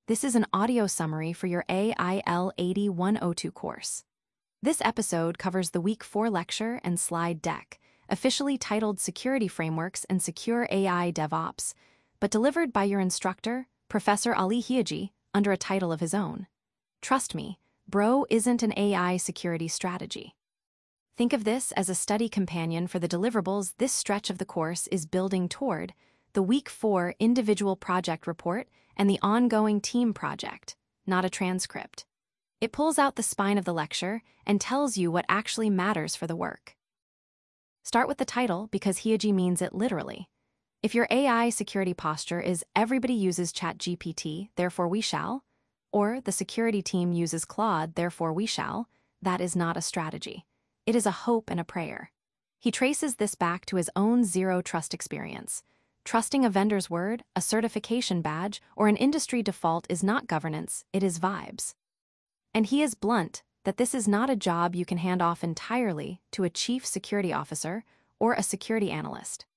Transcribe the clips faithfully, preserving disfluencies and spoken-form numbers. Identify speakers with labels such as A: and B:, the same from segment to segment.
A: This is an audio summary for your A I L eight oh one oh two course. This episode covers the Week four lecture and slide deck, officially titled Security Frameworks and Secure A I DevOps, but delivered by your instructor, Professor Ali Hiaji, under a title of his own. Trust me, Bro isn't an A I security strategy. Think of this as a study companion for the deliverables this stretch of the course is building toward: the Week four individual project report and the ongoing team project, not a transcript. It pulls out the spine of the lecture and tells you what actually matters for the work. Start with the title because Hiaji means it literally. If your A I security posture is everybody uses ChatGPT, therefore we shall, or the security team uses Claude, therefore we shall, that is not a strategy. It is a hope and a prayer. He traces this back to his own zero-trust experience. Trusting a vendor's word, a certification badge, or an industry default is not governance, it is vibes. And he is blunt that this is not a job you can hand off entirely to a chief security officer or a security analyst.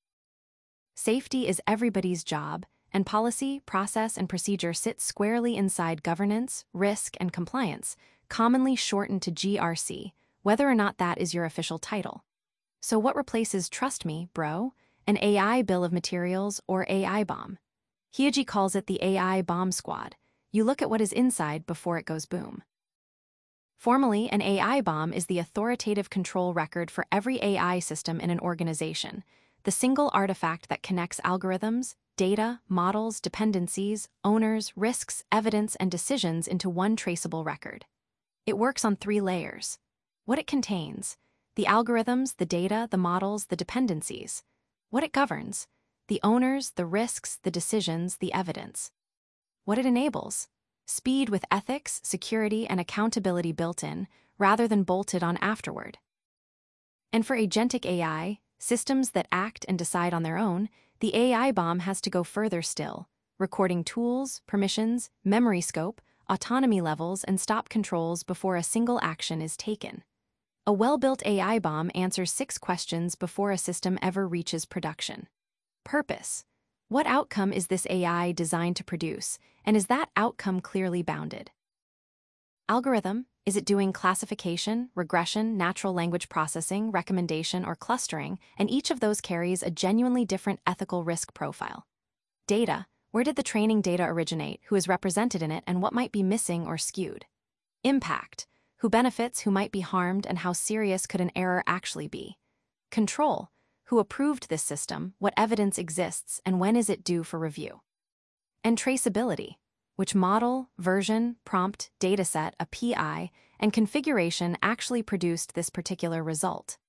A: Safety is everybody's job, and policy, process, and procedure sit squarely inside governance, risk, and compliance, commonly shortened to G R C, whether or not that is your official title. So what replaces Trust Me, Bro? An A I bill of materials or A I bomb? Hiaji calls it the A I bomb squad. You look at what is inside before it goes boom. Formally, an A I bomb is the authoritative control record for every A I system in an organization, the single artifact that connects algorithms, data, models, dependencies, owners, risks, evidence, and decisions into one traceable record. It works on three layers. What it contains: the algorithms, the data, the models, the dependencies. What it governs: the owners, the risks, the decisions, the evidence. What it enables: speed with ethics, security, and accountability built in, rather than bolted on afterward. And for agentic A I, systems that act and decide on their own, the A I bomb has to go further still, recording tools, permissions, memory scope, autonomy levels, and stop controls before a single action is taken. A well-built A I bomb answers six questions before a system ever reaches production. Purpose: what outcome is this A I designed to produce, and is that outcome clearly bounded? Algorithm: is it doing classification, regression, natural language processing, recommendation, or clustering, and each of those carries a genuinely different ethical risk profile? Data: where did the training data originate, who is represented in it, and what might be missing or skewed? Impact: who benefits, who might be harmed, and how serious could an error actually be? Control: who approved this system, what evidence exists, and when is it due for review? And traceability: which model, version, prompt, dataset, a P I, and configuration actually produced this particular result.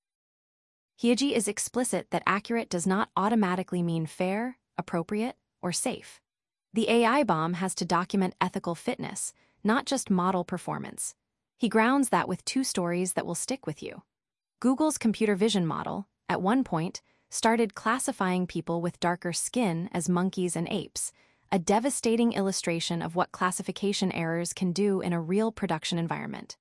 A: Hiaji is explicit that accurate does not automatically mean fair, appropriate, or safe. The A I bomb has to document ethical fitness, not just model performance. He grounds that with two stories that will stick with you. Google's computer vision model, at one point, started classifying people with darker skin as monkeys and apes, a devastating illustration of what classification errors can do in a real production environment.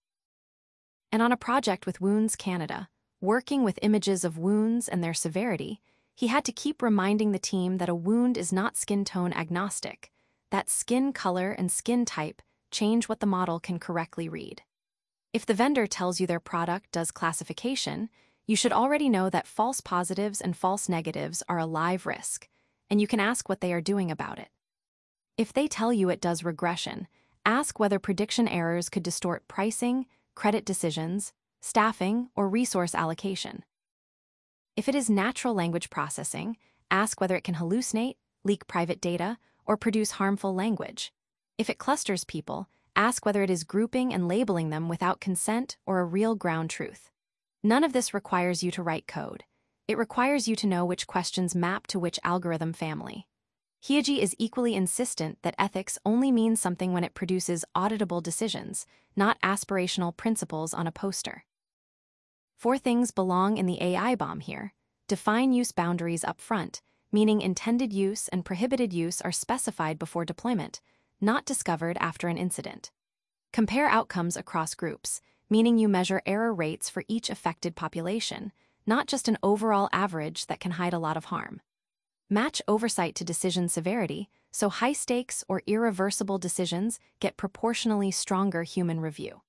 A: And on a project with Wounds Canada, working with images of wounds and their severity, he had to keep reminding the team that a wound is not skin tone agnostic, that skin color and skin type change what the model can correctly read. If the vendor tells you their product does classification, you should already know that false positives and false negatives are a live risk, and you can ask what they are doing about it. If they tell you it does regression, ask whether prediction errors could distort pricing, credit decisions, staffing, or resource allocation. If it is natural language processing, ask whether it can hallucinate, leak private data, or produce harmful language. If it clusters people, ask whether it is grouping and labeling them without consent or a real ground truth. None of this requires you to write code. It requires you to know which questions map to which algorithm family. Hiaji is equally insistent that ethics only means something when it produces auditable decisions, not aspirational principles on a poster. Four things belong in the A I bomb here. Define use boundaries up front, meaning intended use and prohibited use are specified before deployment, not discovered after an incident. Compare outcomes across groups, meaning you measure error rates for each affected population, not just an overall average that can hide a lot of harm. Match oversight to decision severity, so high-stakes or irreversible decisions get proportionally stronger human review.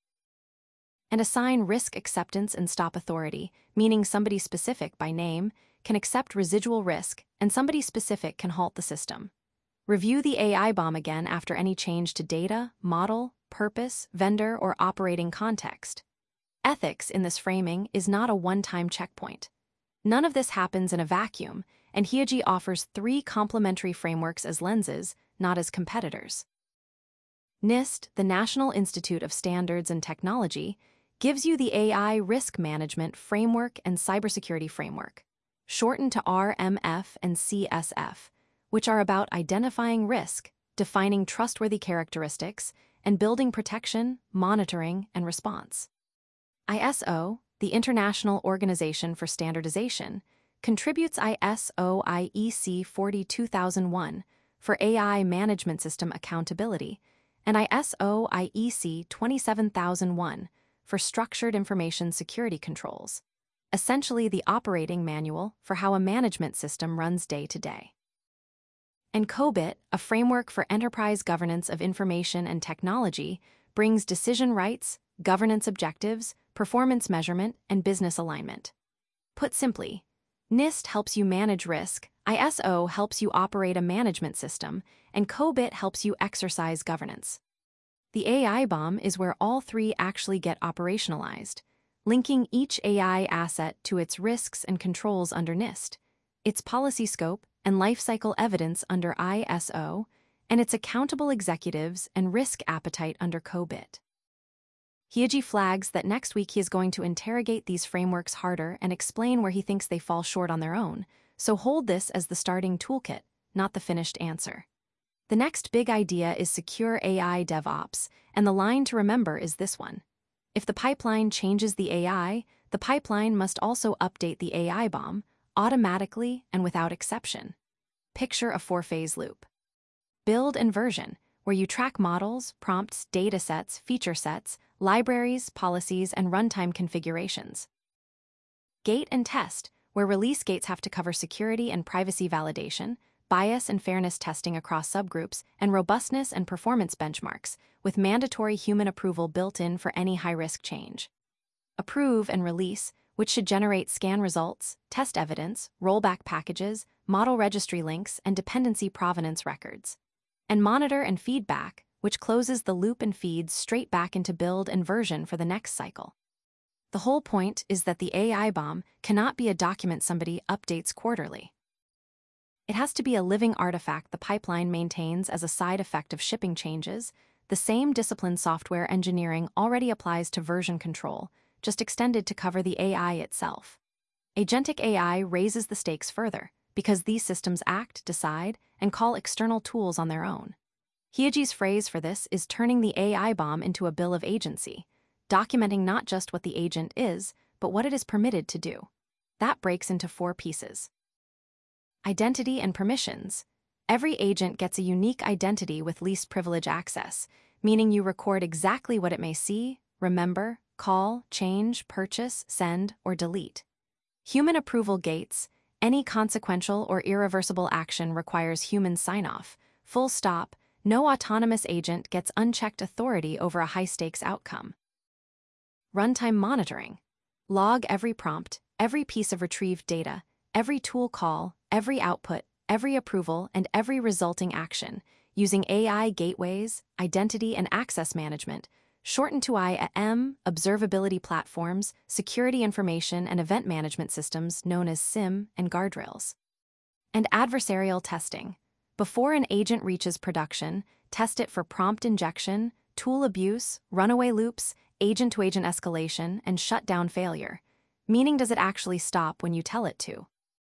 A: And assign risk acceptance and stop authority, meaning somebody specific by name can accept residual risk and somebody specific can halt the system. Review the A I bomb again after any change to data, model, purpose, vendor, or operating context. Ethics in this framing is not a one-time checkpoint. None of this happens in a vacuum, and Hiyagi offers three complementary frameworks as lenses, not as competitors. NIST, the National Institute of Standards and Technology, gives you the A I Risk Management Framework and Cybersecurity Framework, shortened to R M F and C S F, which are about identifying risk, defining trustworthy characteristics, and building protection, monitoring, and response. I S O, the International Organization for Standardization, contributes I S O I E C forty-two thousand one for A I Management System Accountability and I S O I E C twenty-seven thousand one for Structured Information Security Controls, essentially the operating manual for how a management system runs day to day. And COBIT, a framework for enterprise governance of information and technology, brings decision rights, governance objectives, performance measurement, and business alignment. Put simply, NIST helps you manage risk, I S O helps you operate a management system, and COBIT helps you exercise governance. The A I bomb is where all three actually get operationalized, linking each A I asset to its risks and controls under NIST, its policy scope and lifecycle evidence under I S O, and its accountable executives and risk appetite under COBIT. Hiyagi flags that next week he is going to interrogate these frameworks harder and explain where he thinks they fall short on their own, so hold this as the starting toolkit, not the finished answer. The next big idea is secure A I DevOps, and the line to remember is this one. If the pipeline changes the A I, the pipeline must also update the A I bomb, automatically and without exception. Picture a four-phase loop. Build and version, where you track models, prompts, datasets, feature sets, libraries, policies, and runtime configurations. Gate and test, where release gates have to cover security and privacy validation, bias and fairness testing across subgroups, and robustness and performance benchmarks, with mandatory human approval built in for any high-risk change. Approve and release, which should generate scan results, test evidence, rollback packages, model registry links, and dependency provenance records. And monitor and feedback, which closes the loop and feeds straight back into build and version for the next cycle. The whole point is that the A I bomb cannot be a document somebody updates quarterly. It has to be a living artifact the pipeline maintains as a side effect of shipping changes. The same discipline software engineering already applies to version control, just extended to cover the A I itself. Agentic A I raises the stakes further, because these systems act, decide, and call external tools on their own. Hiyagi's phrase for this is turning the A I bomb into a bill of agency, documenting not just what the agent is, but what it is permitted to do. That breaks into four pieces. Identity and permissions. Every agent gets a unique identity with least privilege access, meaning you record exactly what it may see, remember, call, change, purchase, send, or delete. Human approval gates. Any consequential or irreversible action requires human sign-off. Full stop. No autonomous agent gets unchecked authority over a high-stakes outcome. Runtime monitoring. Log every prompt, every piece of retrieved data, every tool call, every output, every approval, and every resulting action, using A I gateways, identity and access management, shortened to I A M, observability platforms, security information and event management systems known as S I M, and guardrails. And adversarial testing. Before an agent reaches production, test it for prompt injection, tool abuse, runaway loops, agent-to-agent escalation, and shutdown failure. Meaning, does it actually stop when you tell it to?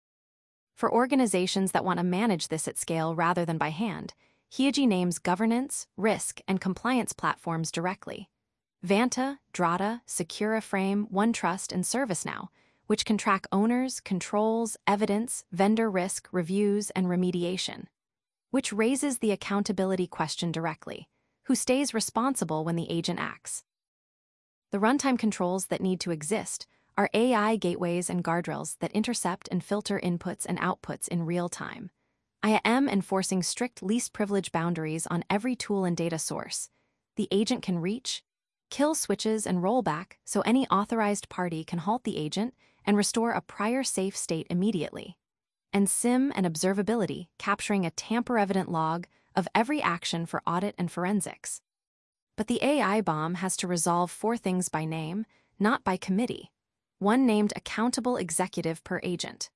A: For organizations that want to manage this at scale rather than by hand, Hiyagi names governance, risk, and compliance platforms directly. Vanta, Drata, Securaframe, OneTrust, and ServiceNow, which can track owners, controls, evidence, vendor risk, reviews, and remediation. Which raises the accountability question directly. Who stays responsible when the agent acts? The runtime controls that need to exist are A I gateways and guardrails that intercept and filter inputs and outputs in real time. I A M enforcing strict least privilege boundaries on every tool and data source. The agent can reach, kill switches and rollback so any authorized party can halt the agent and restore a prior safe state immediately. And SIM and observability, capturing a tamper-evident log of every action for audit and forensics. But the A I bomb has to resolve four things by name, not by committee. One named accountable executive per agent.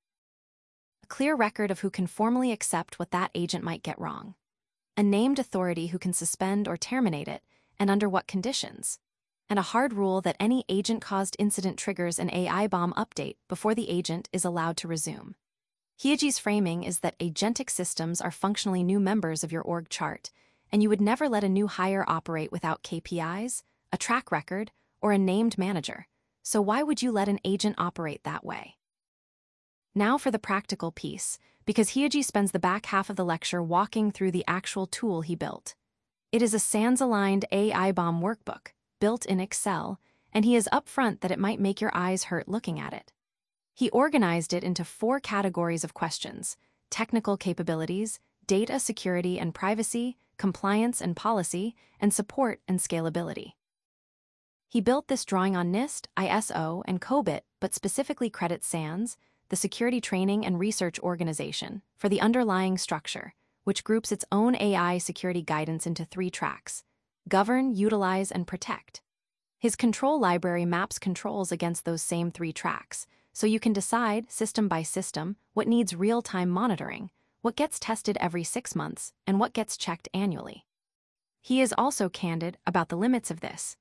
A: A clear record of who can formally accept what that agent might get wrong. A named authority who can suspend or terminate it, and under what conditions. And a hard rule that any agent-caused incident triggers an A I bomb update before the agent is allowed to resume. Hyeji's framing is that agentic systems are functionally new members of your org chart, and you would never let a new hire operate without K P Is, a track record, or a named manager. So why would you let an agent operate that way? Now for the practical piece, because Hyeji spends the back half of the lecture walking through the actual tool he built. It is a SANS-aligned A I bomb workbook, built in Excel, and he is upfront that it might make your eyes hurt looking at it. He organized it into four categories of questions: technical capabilities, data security and privacy, compliance and policy, and support and scalability. He built this drawing on NIST, I S O, and COBIT, but specifically credits SANS, the Security Training and Research Organization, for the underlying structure, which groups its own A I security guidance into three tracks: govern, utilize, and protect. His control library maps controls against those same three tracks, so you can decide, system by system, what needs real-time monitoring, what gets tested every six months, and what gets checked annually. He is also candid about the limits of this.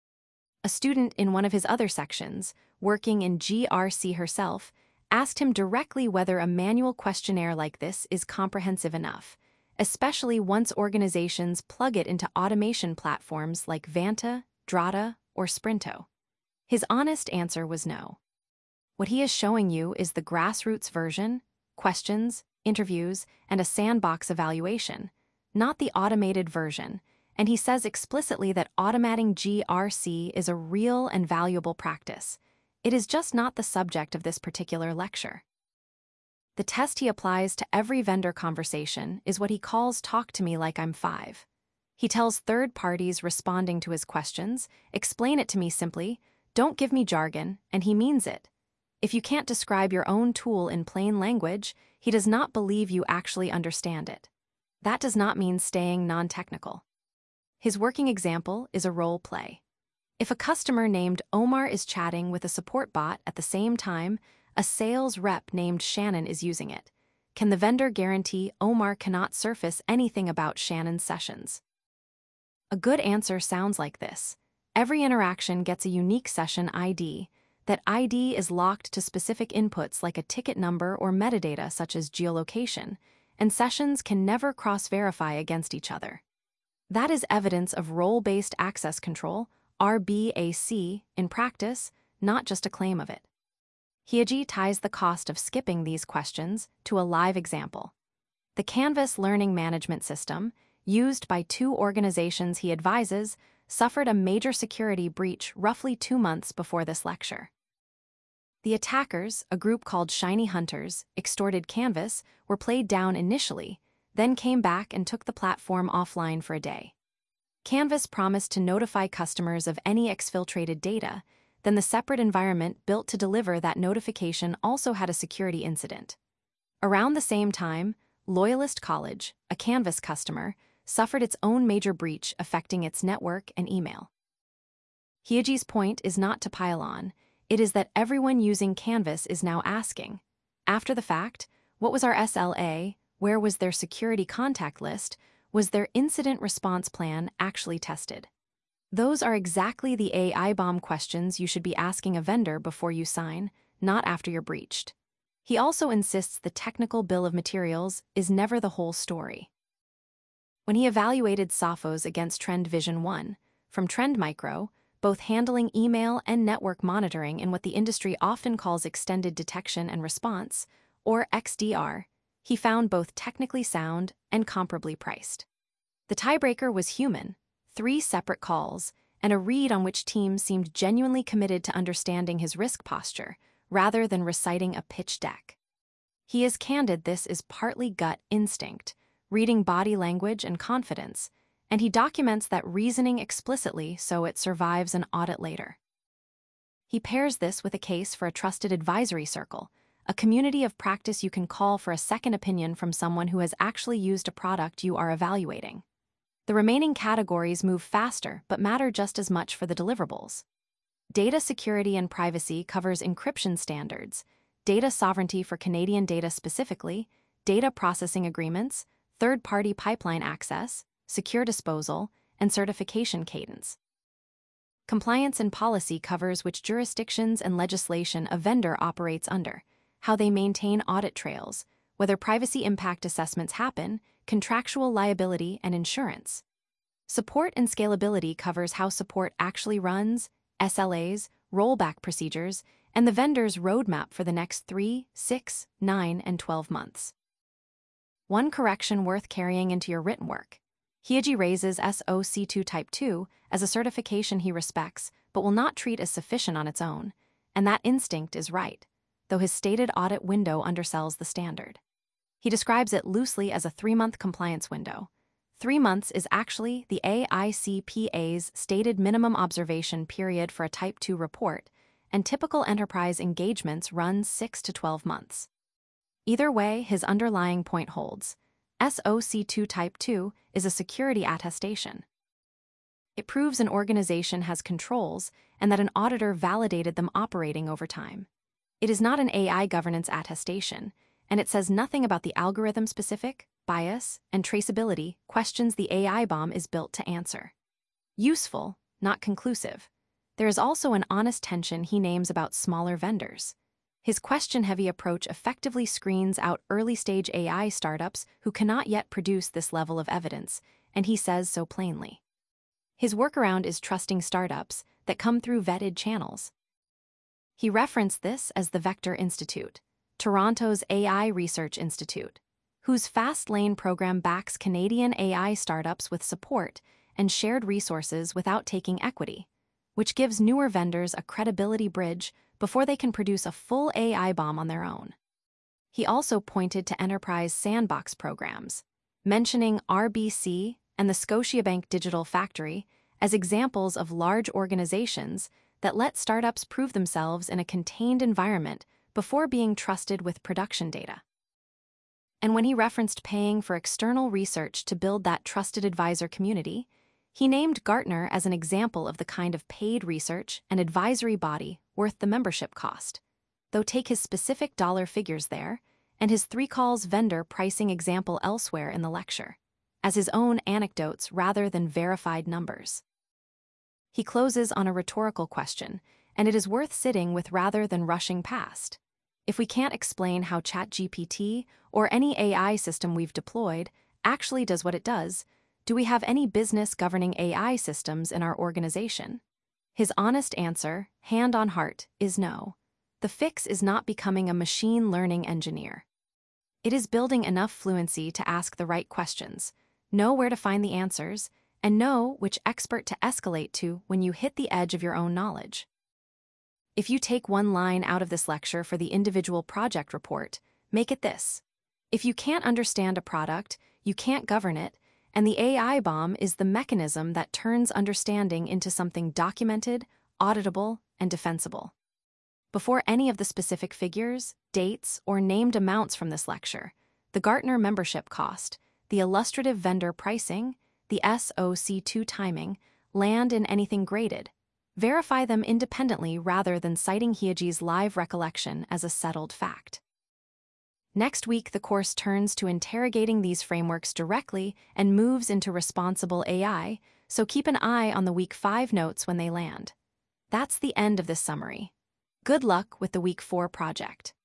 A: A student in one of his other sections, working in G R C herself, asked him directly whether a manual questionnaire like this is comprehensive enough, especially once organizations plug it into automation platforms like Vanta, Drata, or Sprinto. His honest answer was no. What he is showing you is the grassroots version, questions, interviews, and a sandbox evaluation, not the automated version, and he says explicitly that automating G R C is a real and valuable practice. It is just not the subject of this particular lecture. The test he applies to every vendor conversation is what he calls "talk to me like I'm five." He tells third parties responding to his questions, "Explain it to me simply, don't give me jargon," and he means it. If you can't describe your own tool in plain language, he does not believe you actually understand it. That does not mean staying non-technical. His working example is a role play. If a customer named Omar is chatting with a support bot at the same time, a sales rep named Shannon is using it, can the vendor guarantee Omar cannot surface anything about Shannon's sessions? A good answer sounds like this. Every interaction gets a unique session I D. That I D is locked to specific inputs like a ticket number or metadata such as geolocation, and sessions can never cross-verify against each other. That is evidence of role-based access control, R B A C, in practice, not just a claim of it. Hyeji ties the cost of skipping these questions to a live example. The Canvas learning management system, used by two organizations he advises, suffered a major security breach roughly two months before this lecture. The attackers, a group called Shiny Hunters, extorted Canvas, were played down initially, then came back and took the platform offline for a day. Canvas promised to notify customers of any exfiltrated data, then the separate environment built to deliver that notification also had a security incident. Around the same time, Loyalist College, a Canvas customer, suffered its own major breach affecting its network and email. Hyeji's point is not to pile on, it is that everyone using Canvas is now asking, after the fact, what was our S L A, where was their security contact list, was their incident response plan actually tested? Those are exactly the A I bomb questions you should be asking a vendor before you sign, not after you're breached. He also insists the technical bill of materials is never the whole story. When he evaluated Sophos against Trend Vision one, from Trend Micro, both handling email and network monitoring in what the industry often calls extended detection and response, or X D R, he found both technically sound and comparably priced. The tiebreaker was human, three separate calls, and a read on which teams seemed genuinely committed to understanding his risk posture, rather than reciting a pitch deck. He is candid this is partly gut instinct, reading body language and confidence, and he documents that reasoning explicitly so it survives an audit later. He pairs this with a case for a trusted advisory circle, a community of practice you can call for a second opinion from someone who has actually used a product you are evaluating. The remaining categories move faster but matter just as much for the deliverables. Data security and privacy covers encryption standards, data sovereignty for Canadian data specifically, data processing agreements, third-party pipeline access, secure disposal, and certification cadence. Compliance and policy covers which jurisdictions and legislation a vendor operates under, how they maintain audit trails, whether privacy impact assessments happen, contractual liability, and insurance. Support and scalability covers how support actually runs, S L As, rollback procedures, and the vendor's roadmap for the next three, six, nine, and twelve months. One correction worth carrying into your written work. Hiyiji raises S O C two Type two as a certification he respects but will not treat as sufficient on its own, and that instinct is right, though his stated audit window undersells the standard. He describes it loosely as a three-month compliance window. Three months is actually the A I C P A's stated minimum observation period for a Type two report, and typical enterprise engagements run six to twelve months. Either way, his underlying point holds. S O C two Type two is a security attestation. It proves an organization has controls and that an auditor validated them operating over time. It is not an A I governance attestation, and it says nothing about the algorithm-specific, bias, and traceability questions the A I bomb is built to answer. Useful, not conclusive. There is also an honest tension he names about smaller vendors. His question-heavy approach effectively screens out early-stage A I startups who cannot yet produce this level of evidence, and he says so plainly. His workaround is trusting startups that come through vetted channels. He referenced this as the Vector Institute, Toronto's A I Research Institute, whose Fast Lane program backs Canadian A I startups with support and shared resources without taking equity, which gives newer vendors a credibility bridge before they can produce a full A I bomb on their own. He also pointed to enterprise sandbox programs, mentioning R B C and the Scotiabank Digital Factory as examples of large organizations that let startups prove themselves in a contained environment before being trusted with production data. And when he referenced paying for external research to build that trusted advisor community, he named Gartner as an example of the kind of paid research and advisory body worth the membership cost, though take his specific dollar figures there and his three calls vendor pricing example elsewhere in the lecture, as his own anecdotes rather than verified numbers. He closes on a rhetorical question, and it is worth sitting with rather than rushing past. If we can't explain how ChatGPT or any A I system we've deployed actually does what it does, do we have any business governing A I systems in our organization? His honest answer, hand on heart, is no. The fix is not becoming a machine learning engineer. It is building enough fluency to ask the right questions, know where to find the answers, and know which expert to escalate to when you hit the edge of your own knowledge. If you take one line out of this lecture for the individual project report, make it this. If you can't understand a product, you can't govern it, and the A I bomb is the mechanism that turns understanding into something documented, auditable, and defensible. Before any of the specific figures, dates, or named amounts from this lecture, the Gartner membership cost, the illustrative vendor pricing, the S O C two timing, land in anything graded. Verify them independently rather than citing Hiyiji's live recollection as a settled fact. Next week, the course turns to interrogating these frameworks directly and moves into responsible A I, so keep an eye on the Week five notes when they land. That's the end of this summary. Good luck with the Week four project.